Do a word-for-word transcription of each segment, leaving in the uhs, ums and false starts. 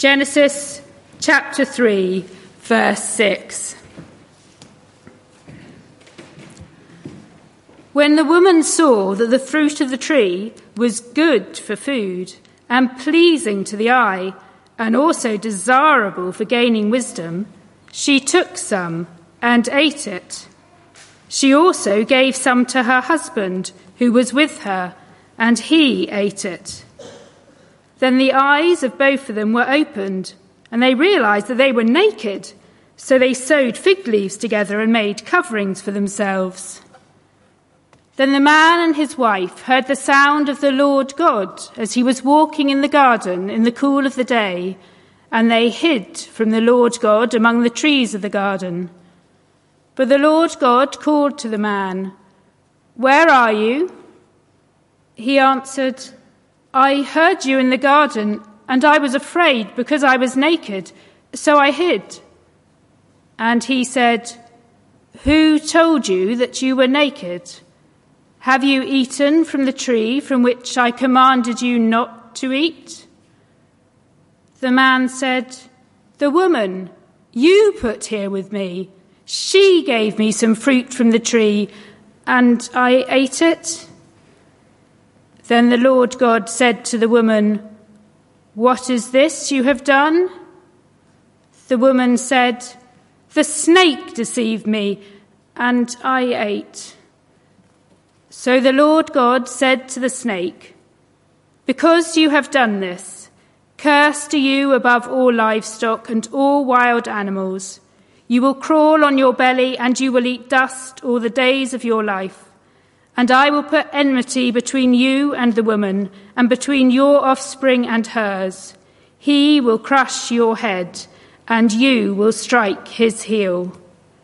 Genesis chapter three, verse six. When the woman saw that the fruit of the tree was good for food and pleasing to the eye and also desirable for gaining wisdom, she took some and ate it. She also gave some to her husband who was with her, and he ate it. Then the eyes of both of them were opened, and they realized that they were naked. So they sewed fig leaves together and made coverings for themselves. Then the man and his wife heard the sound of the Lord God as he was walking in the garden in the cool of the day, and they hid from the Lord God among the trees of the garden. But the Lord God called to the man, "Where are you?" He answered, "I heard you in the garden, and I was afraid because I was naked, so I hid." And he said, "Who told you that you were naked? Have you eaten from the tree from which I commanded you not to eat?" The man said, "The woman you put here with me, she gave me some fruit from the tree, and I ate it." Then the Lord God said to the woman, "What is this you have done?" The woman said, "The snake deceived me, and I ate." So the Lord God said to the snake, "Because you have done this, cursed are you above all livestock and all wild animals. You will crawl on your belly, and you will eat dust all the days of your life. And I will put enmity between you and the woman, and between your offspring and hers. He will crush your head, and you will strike his heel."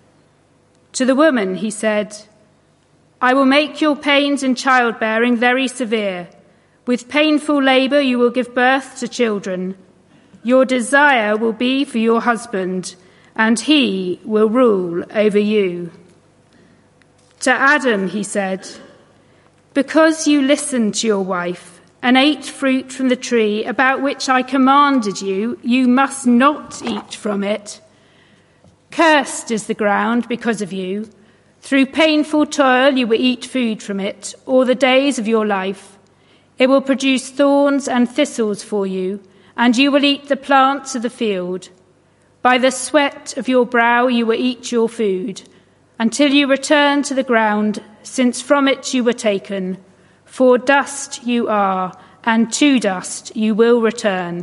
To the woman he said, "I will make your pains in childbearing very severe. With painful labor you will give birth to children. Your desire will be for your husband, and he will rule over you." To Adam he said, "Because you listened to your wife and ate fruit from the tree about which I commanded you, you must not eat from it. Cursed is the ground because of you. Through painful toil you will eat food from it all the days of your life. It will produce thorns and thistles for you, and you will eat the plants of the field. By the sweat of your brow you will eat your food, until you return to the ground, since from it you were taken. For dust you are, and to dust you will return."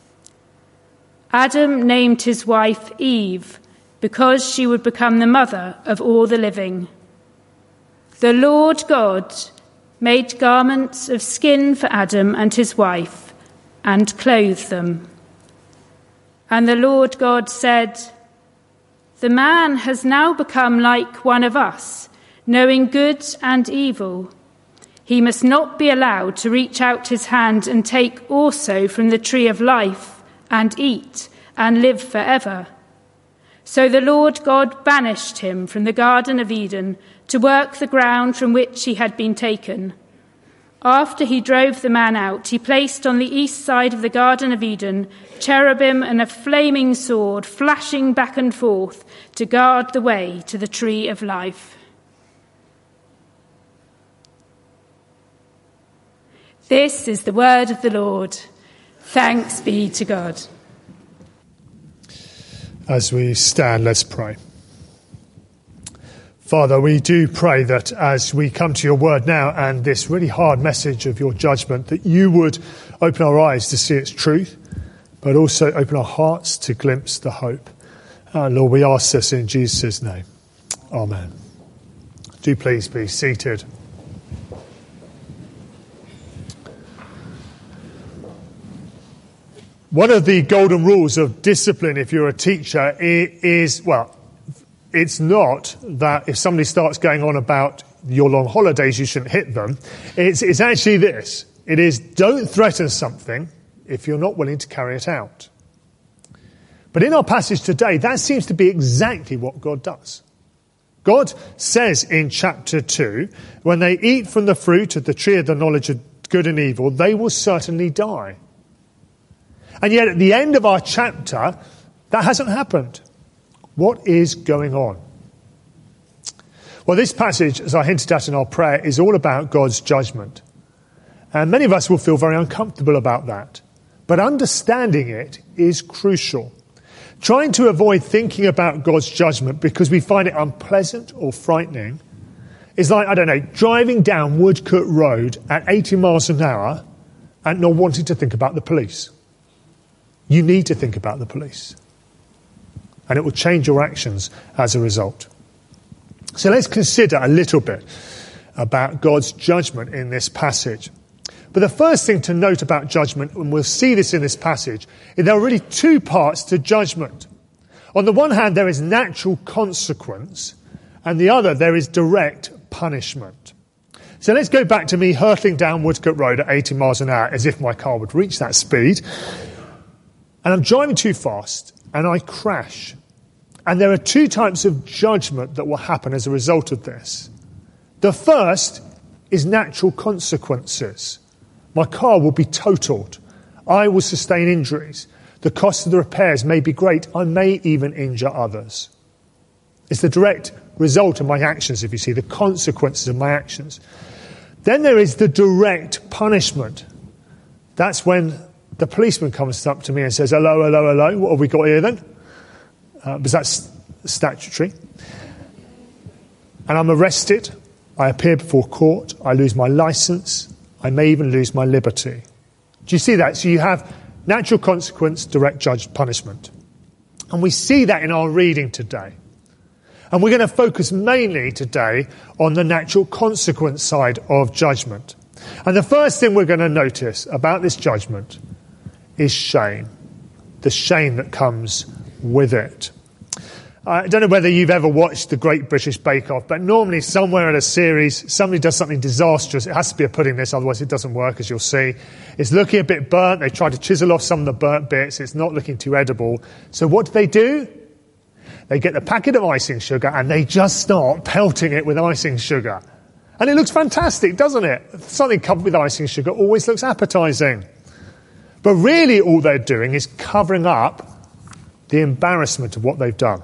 Adam named his wife Eve, because she would become the mother of all the living. The Lord God made garments of skin for Adam and his wife, and clothed them. And the Lord God said, "The man has now become like one of us, knowing good and evil. He must not be allowed to reach out his hand and take also from the tree of life and eat and live forever." So the Lord God banished him from the Garden of Eden to work the ground from which he had been taken. After he drove the man out, he placed on the east side of the Garden of Eden cherubim and a flaming sword flashing back and forth to guard the way to the tree of life. This is the word of the Lord. Thanks be to God. As we stand, let's pray. Father, we do pray that as we come to your word now and this really hard message of your judgment, that you would open our eyes to see its truth, but also open our hearts to glimpse the hope. Uh, Lord, we ask this in Jesus' name. Amen. Do please be seated. One of the golden rules of discipline, if you're a teacher, is, well, it's not that if somebody starts going on about your long holidays, you shouldn't hit them. It's, it's actually this. It is, don't threaten something if you're not willing to carry it out. But in our passage today, that seems to be exactly what God does. God says in chapter two, when they eat from the fruit of the tree of the knowledge of good and evil, they will certainly die. And yet at the end of our chapter, that hasn't happened. What is going on? Well, this passage, as I hinted at in our prayer, is all about God's judgment. And many of us will feel very uncomfortable about that. But understanding it is crucial. Trying to avoid thinking about God's judgment because we find it unpleasant or frightening is like, I don't know, driving down Woodcote Road at eighty miles an hour and not wanting to think about the police. You need to think about the police. And it will change your actions as a result. So let's consider a little bit about God's judgment in this passage. But the first thing to note about judgment, and we'll see this in this passage, is there are really two parts to judgment. On the one hand, there is natural consequence, and the other, there is direct punishment. So let's go back to me hurtling down Woodcote Road at eighty miles an hour as if my car would reach that speed. And I'm driving too fast, and I crash. And there are two types of judgment that will happen as a result of this. The first is natural consequences. My car will be totaled. I will sustain injuries. The cost of the repairs may be great. I may even injure others. It's the direct result of my actions, if you see, the consequences of my actions. Then there is the direct punishment. That's when the policeman comes up to me and says, hello, hello, hello, what have we got here then? Uh, because that's statutory. And I'm arrested. I appear before court. I lose my licence. I may even lose my liberty. Do you see that? So you have natural consequence, direct judge, punishment. And we see that in our reading today. And we're going to focus mainly today on the natural consequence side of judgment. And the first thing we're going to notice about this judgment is shame. The shame that comes with it. I don't know whether you've ever watched the Great British Bake Off, but normally somewhere in a series, somebody does something disastrous. It has to be a pudding this, otherwise it doesn't work, as you'll see. It's looking a bit burnt. They try to chisel off some of the burnt bits. It's not looking too edible. So what do they do? They get the packet of icing sugar and they just start pelting it with icing sugar. And it looks fantastic, doesn't it? Something covered with icing sugar always looks appetizing. But really all they're doing is covering up the embarrassment of what they've done.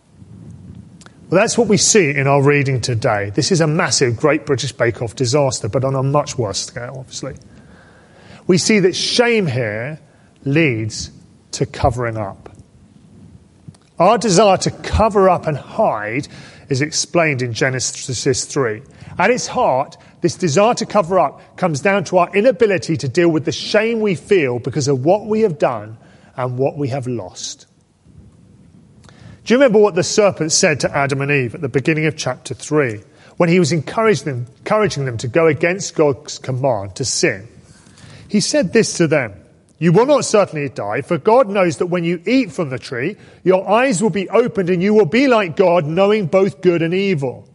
Well, that's what we see in our reading today. This is a massive Great British Bake Off disaster, but on a much worse scale, obviously. We see that shame here leads to covering up. Our desire to cover up and hide is explained in Genesis three. At its heart, this desire to cover up comes down to our inability to deal with the shame we feel because of what we have done and what we have lost. Do you remember what the serpent said to Adam and Eve at the beginning of chapter three, when he was encouraging them, encouraging them to go against God's command to sin? He said this to them, "You will not certainly die, for God knows that when you eat from the tree, your eyes will be opened and you will be like God, knowing both good and evil."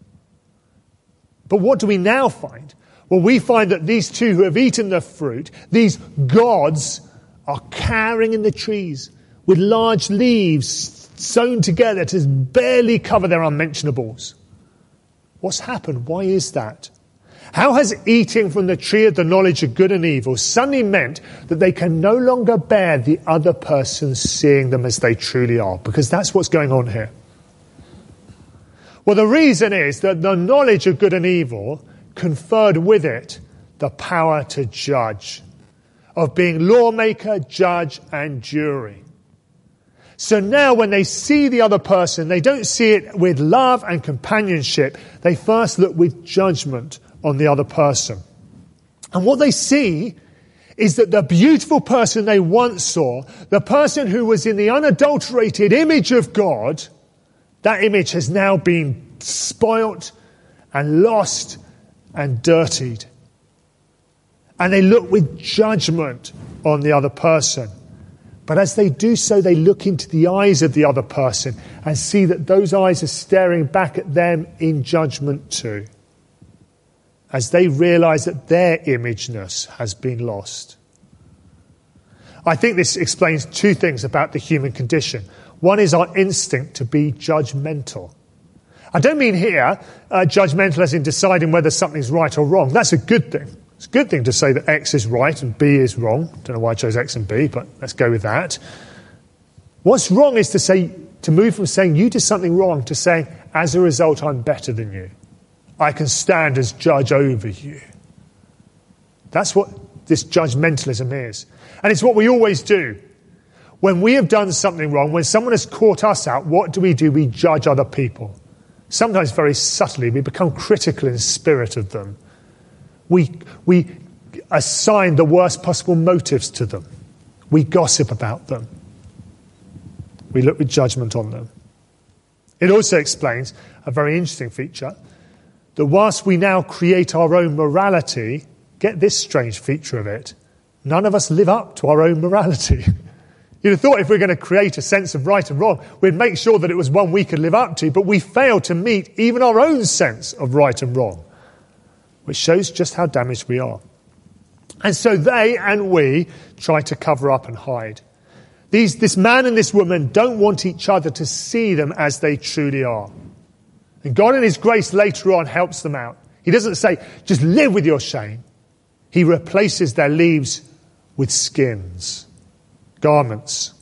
But what do we now find? Well, we find that these two who have eaten the fruit, these gods, are cowering in the trees with large leaves sewn together to barely cover their unmentionables. What's happened? Why is that? How has eating from the tree of the knowledge of good and evil suddenly meant that they can no longer bear the other person seeing them as they truly are? Because that's what's going on here. Well, the reason is that the knowledge of good and evil conferred with it the power to judge, of being lawmaker, judge, and jury. So now when they see the other person, they don't see it with love and companionship. They first look with judgment on the other person. And what they see is that the beautiful person they once saw, the person who was in the unadulterated image of God, that image has now been spoilt and lost and dirtied. And they look with judgment on the other person. But as they do so, they look into the eyes of the other person and see that those eyes are staring back at them in judgment too, as they realise that their imageness has been lost. I think this explains two things about the human condition. One is our instinct to be judgmental. I don't mean here uh, judgmental as in deciding whether something's right or wrong. That's a good thing. It's a good thing to say that X is right and B is wrong. Don't know why I chose X and B, but let's go with that. What's wrong is to say, to move from saying you did something wrong to saying, as a result, I'm better than you. I can stand as judge over you. That's what this judgmentalism is. And it's what we always do. When we have done something wrong, when someone has caught us out, what do we do? We judge other people. Sometimes very subtly, we become critical in spirit of them. We, we assign the worst possible motives to them. We gossip about them. We look with judgment on them. It also explains a very interesting feature, that whilst we now create our own morality, get this strange feature of it, none of us live up to our own morality. You'd have thought if we're going to create a sense of right and wrong, we'd make sure that it was one we could live up to, but we fail to meet even our own sense of right and wrong, which shows just how damaged we are. And so they and we try to cover up and hide. These, this man and this woman don't want each other to see them as they truly are. And God in his grace later on helps them out. He doesn't say, just live with your shame. He replaces their leaves with skins, garments.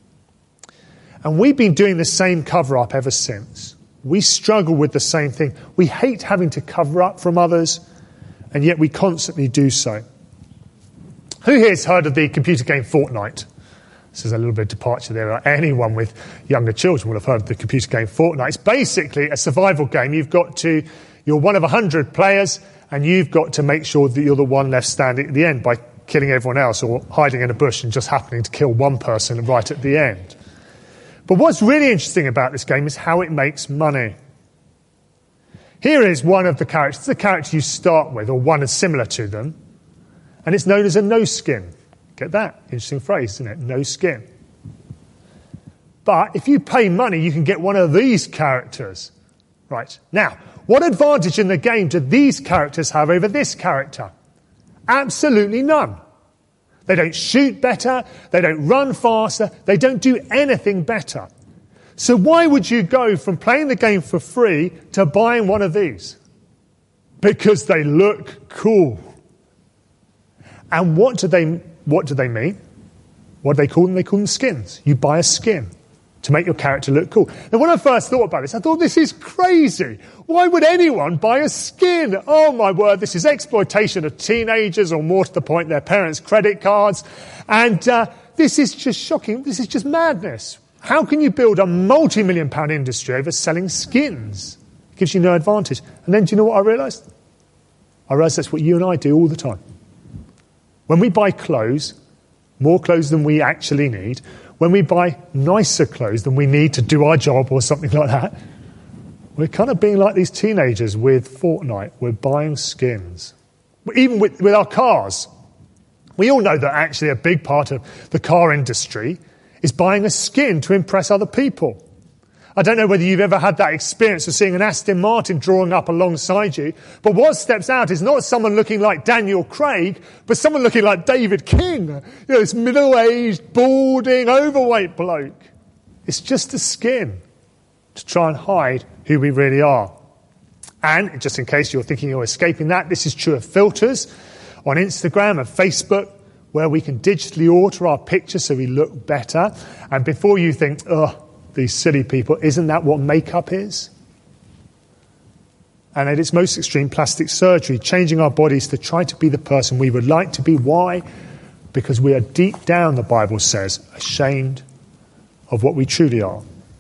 And we've been doing the same cover-up ever since. We struggle with the same thing. We hate having to cover up from others, and yet we constantly do so. Who here has heard of the computer game Fortnite? This is a little bit of departure there. Anyone with younger children will have heard of the computer game Fortnite. It's basically a survival game. You've got to, you're one of a hundred players, and you've got to make sure that you're the one left standing at the end by killing everyone else or hiding in a bush and just happening to kill one person right at the end. But what's really interesting about this game is how it makes money. Here is one of the characters, it's the character you start with, or one is similar to them, and it's known as a no-skin. Get that? Interesting phrase, isn't it? No skin. But if you pay money, you can get one of these characters. Right. Now, what advantage in the game do these characters have over this character? Absolutely none. They don't shoot better. They don't run faster. They don't do anything better. So why would you go from playing the game for free to buying one of these? Because they look cool. And what do they What do they mean? What do they call them? They call them skins. You buy a skin to make your character look cool. Now, when I first thought about this, I thought, this is crazy. Why would anyone buy a skin? Oh, my word, this is exploitation of teenagers, or more to the point, their parents' credit cards. And uh, this is just shocking. This is just madness. How can you build a multi-million pound industry over selling skins? It gives you no advantage. And then do you know what I realised? I realised that's what you and I do all the time. When we buy clothes, more clothes than we actually need, when we buy nicer clothes than we need to do our job or something like that, we're kind of being like these teenagers with Fortnite. We're buying skins. Even with, with our cars. We all know that actually a big part of the car industry is buying a skin to impress other people. I don't know whether you've ever had that experience of seeing an Aston Martin drawing up alongside you, but what steps out is not someone looking like Daniel Craig, but someone looking like David King. You know, this middle-aged, balding, overweight bloke. It's just a skin to try and hide who we really are. And just in case you're thinking you're escaping that, this is true of filters on Instagram and Facebook, where we can digitally alter our picture so we look better. And before you think, oh, these silly people, isn't that what makeup is? And at its most extreme, plastic surgery, changing our bodies to try to be the person we would like to be. Why? Because we are deep down, the Bible says, ashamed of what we truly are.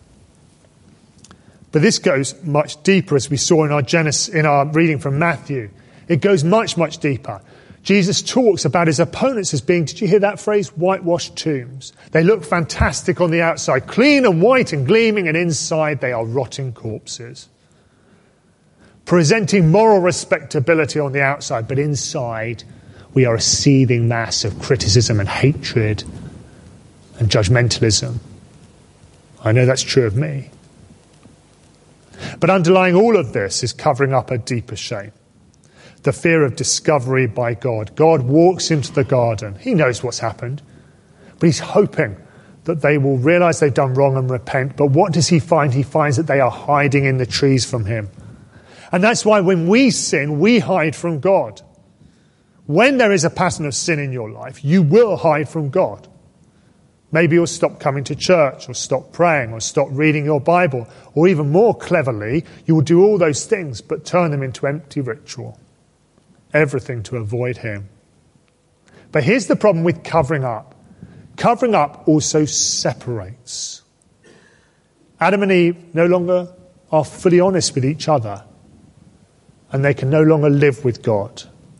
But this goes much deeper, as we saw in our Genesis, in our reading from Matthew. It goes much, much deeper. Jesus talks about his opponents as being, did you hear that phrase? Whitewashed tombs. They look fantastic on the outside, clean and white and gleaming, and inside they are rotting corpses. Presenting moral respectability on the outside, but inside we are a seething mass of criticism and hatred and judgmentalism. I know that's true of me. But underlying all of this is covering up a deeper shame. The fear of discovery by God. God walks into the garden. He knows what's happened. But he's hoping that they will realise they've done wrong and repent. But what does he find? He finds that they are hiding in the trees from him. And that's why when we sin, we hide from God. When there is a pattern of sin in your life, you will hide from God. Maybe you'll stop coming to church, or stop praying, or stop reading your Bible, or even more cleverly, you will do all those things but turn them into empty ritual. Everything to avoid him. But here's the problem with covering up. Covering up also separates. Adam and Eve no longer are fully honest with each other, and they can no longer live with God.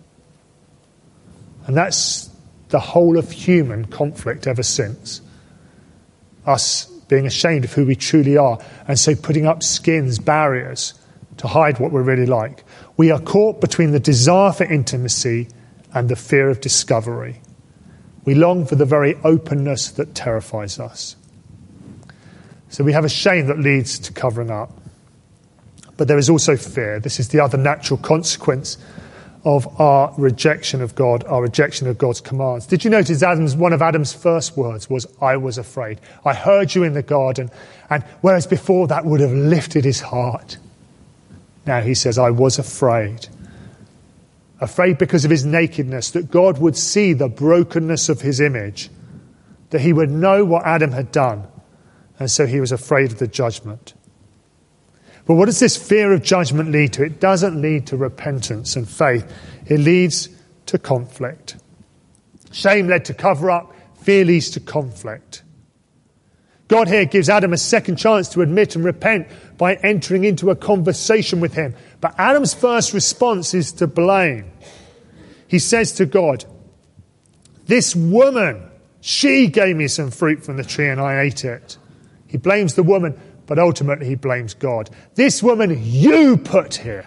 And that's the whole of human conflict ever since. Us being ashamed of who we truly are, and so putting up skins, barriers, to hide what we're really like. We are caught between the desire for intimacy and the fear of discovery. We long for the very openness that terrifies us. So we have a shame that leads to covering up. But there is also fear. This is the other natural consequence of our rejection of God, our rejection of God's commands. Did you notice Adam's, one of Adam's first words was, I was afraid. I heard you in the garden. And whereas before that would have lifted his heart, now he says, I was afraid. Afraid because of his nakedness, that God would see the brokenness of his image, that he would know what Adam had done. And so he was afraid of the judgment. But what does this fear of judgment lead to? It doesn't lead to repentance and faith. It leads to conflict. Shame led to cover up. Fear leads to conflict. God here gives Adam a second chance to admit and repent by entering into a conversation with him. But Adam's first response is to blame. He says to God, this woman, she gave me some fruit from the tree and I ate it. He blames the woman, but ultimately he blames God. This woman you put here.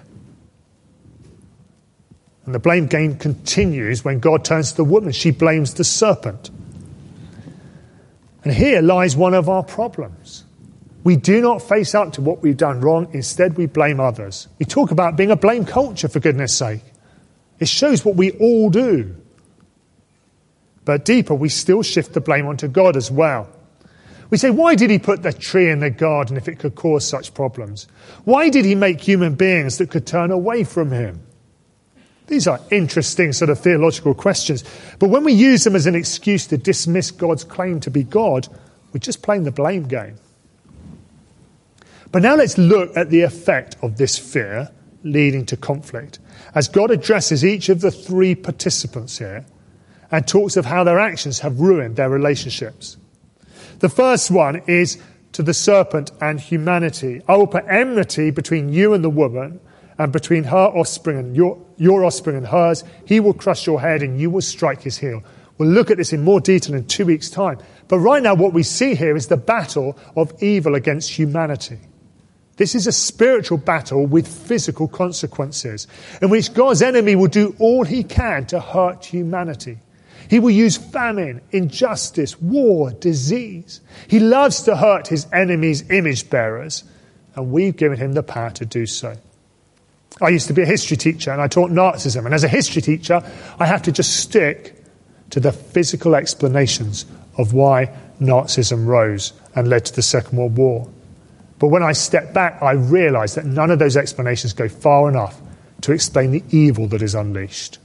And the blame game continues when God turns to the woman. She blames the serpent. And here lies one of our problems. We do not face up to what we've done wrong. Instead, we blame others. We talk about being a blame culture, for goodness sake. It shows what we all do. But deeper, we still shift the blame onto God as well. We say, why did he put the tree in the garden if it could cause such problems? Why did he make human beings that could turn away from him? These are interesting sort of theological questions. But when we use them as an excuse to dismiss God's claim to be God, we're just playing the blame game. But now let's look at the effect of this fear leading to conflict, as God addresses each of the three participants here and talks of how their actions have ruined their relationships. The first one is to the serpent and humanity. I will put enmity between you and the woman, and between her offspring and your, your offspring and hers. He will crush your head and you will strike his heel. We'll look at this in more detail in two weeks' time. But right now what we see here is the battle of evil against humanity. This is a spiritual battle with physical consequences, in which God's enemy will do all he can to hurt humanity. He will use famine, injustice, war, disease. He loves to hurt his enemies' image bearers, and we've given him the power to do so. I used to be a history teacher, and I taught Nazism. And as a history teacher, I have to just stick to the physical explanations of why Nazism rose and led to the Second World War. But when I step back, I realise that none of those explanations go far enough to explain the evil that is unleashed.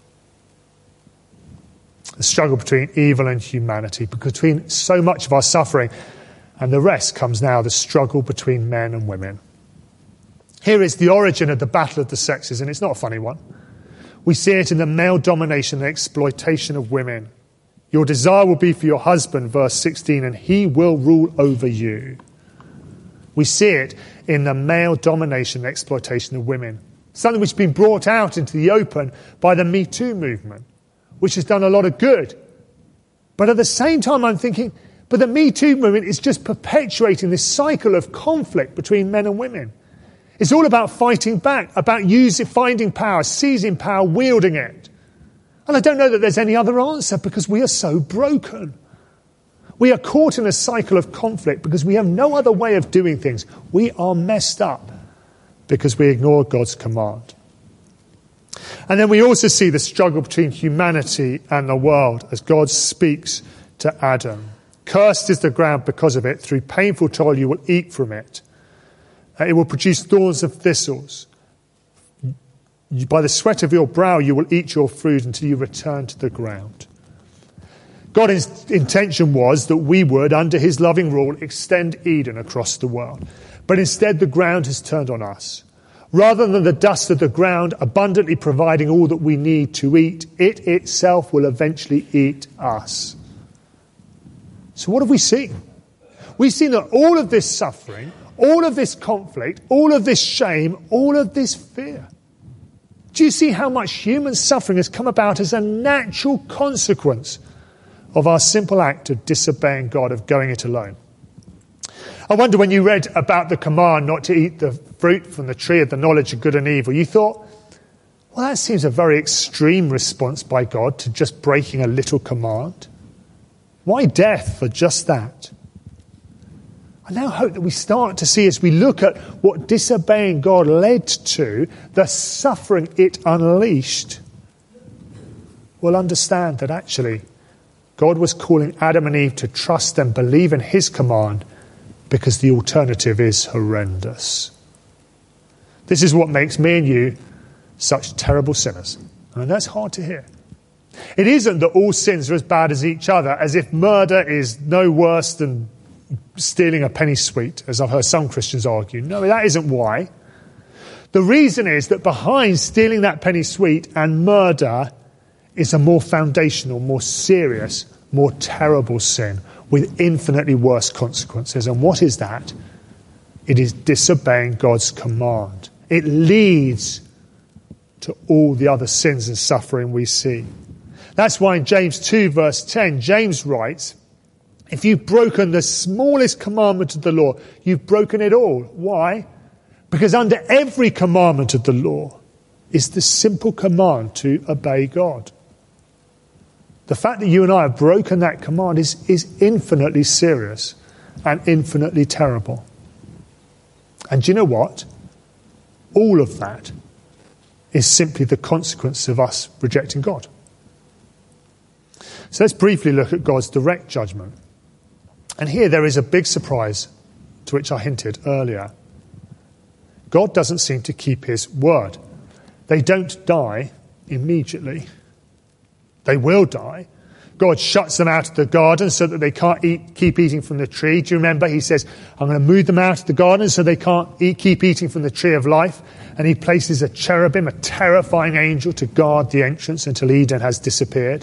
The struggle between evil and humanity, between so much of our suffering, and the rest comes now, the struggle between men and women. Here is the origin of the battle of the sexes, and it's not a funny one. We see it in the male domination and exploitation of women. Your desire will be for your husband, verse sixteen, and he will rule over you. We see it in the male domination and exploitation of women, something which has been brought out into the open by the Me Too movement, which has done a lot of good. But at the same time, I'm thinking, but the Me Too movement is just perpetuating this cycle of conflict between men and women. It's all about fighting back, about using, finding power, seizing power, wielding it. And I don't know that there's any other answer, because we are so broken. We are caught in a cycle of conflict because we have no other way of doing things. We are messed up because we ignore God's command. And then we also see the struggle between humanity and the world as God speaks to Adam. Cursed is the ground because of it. Through painful toil you will eat from it. It will produce thorns and thistles. By the sweat of your brow you will eat your food until you return to the ground. God's intention was that we would, under his loving rule, extend Eden across the world. But instead the ground has turned on us. Rather than the dust of the ground abundantly providing all that we need to eat, it itself will eventually eat us. So what have we seen? We've seen that all of this suffering, all of this conflict, all of this shame, all of this fear. Do you see how much human suffering has come about as a natural consequence of our simple act of disobeying God, of going it alone? I wonder, when you read about the command not to eat the fruit from the tree of the knowledge of good and evil, you thought, well, that seems a very extreme response by God to just breaking a little command. Why death for just that? I now hope that we start to see, as we look at what disobeying God led to, the suffering it unleashed, we'll understand that actually God was calling Adam and Eve to trust and believe in his command, because the alternative is horrendous. This is what makes me and you such terrible sinners. And that's hard to hear. It isn't that all sins are as bad as each other, as if murder is no worse than stealing a penny sweet, as I've heard some Christians argue. No, that isn't why. The reason is that behind stealing that penny sweet and murder is a more foundational, more serious, more terrible sin with infinitely worse consequences. And what is that? It is disobeying God's command. It leads to all the other sins and suffering we see. That's why in James two verse ten, James writes, if you've broken the smallest commandment of the law, you've broken it all. Why? Because under every commandment of the law is the simple command to obey God. The fact that you and I have broken that command is, is infinitely serious and infinitely terrible. And do you know what? All of that is simply the consequence of us rejecting God. So let's briefly look at God's direct judgment. And here there is a big surprise to which I hinted earlier. God doesn't seem to keep his word. They don't die immediately. They will die. God shuts them out of the garden so that they can't eat, keep eating from the tree. Do you remember? He says, I'm going to move them out of the garden so they can't eat, keep eating from the tree of life. And he places a cherubim, a terrifying angel, to guard the entrance until Eden has disappeared.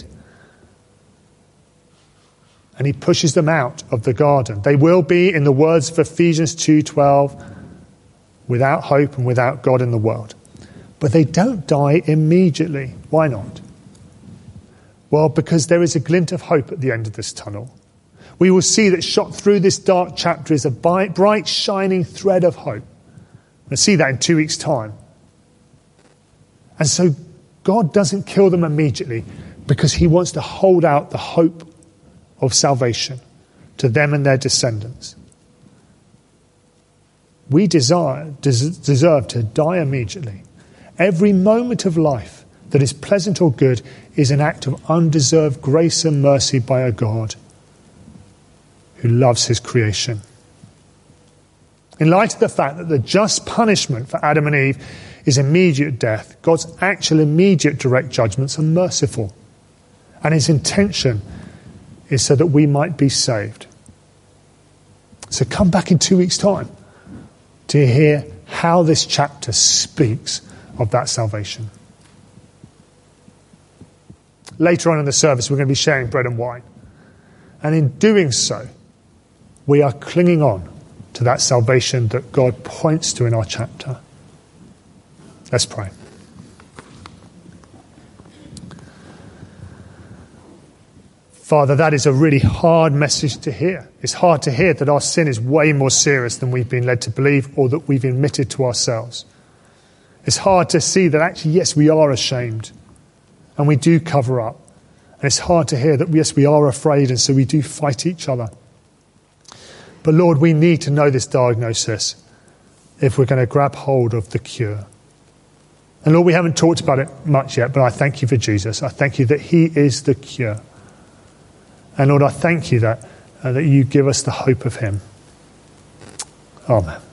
And he pushes them out of the garden. They will be, in the words of Ephesians two twelve, without hope and without God in the world. But they don't die immediately. Why not? Well, because there is a glint of hope at the end of this tunnel. We will see that shot through this dark chapter is a bright, shining thread of hope. We'll see that in two weeks' time. And so God doesn't kill them immediately because he wants to hold out the hope of salvation to them and their descendants. We desire, des- deserve to die immediately. Every moment of life that is pleasant or good is an act of undeserved grace and mercy by a God who loves his creation. In light of the fact that the just punishment for Adam and Eve is immediate death, God's actual immediate direct judgments are merciful. And his intention is so that we might be saved. So come back in two weeks' time to hear how this chapter speaks of that salvation. Later on in the service, we're going to be sharing bread and wine. And in doing so, we are clinging on to that salvation that God points to in our chapter. Let's pray. Father, that is a really hard message to hear. It's hard to hear that our sin is way more serious than we've been led to believe or that we've admitted to ourselves. It's hard to see that actually, yes, we are ashamed and we do cover up. And it's hard to hear that, yes, we are afraid and so we do fight each other. But Lord, we need to know this diagnosis if we're going to grab hold of the cure. And Lord, we haven't talked about it much yet, but I thank you for Jesus. I thank you that he is the cure. And Lord, I thank you that, uh, that you give us the hope of him. Amen.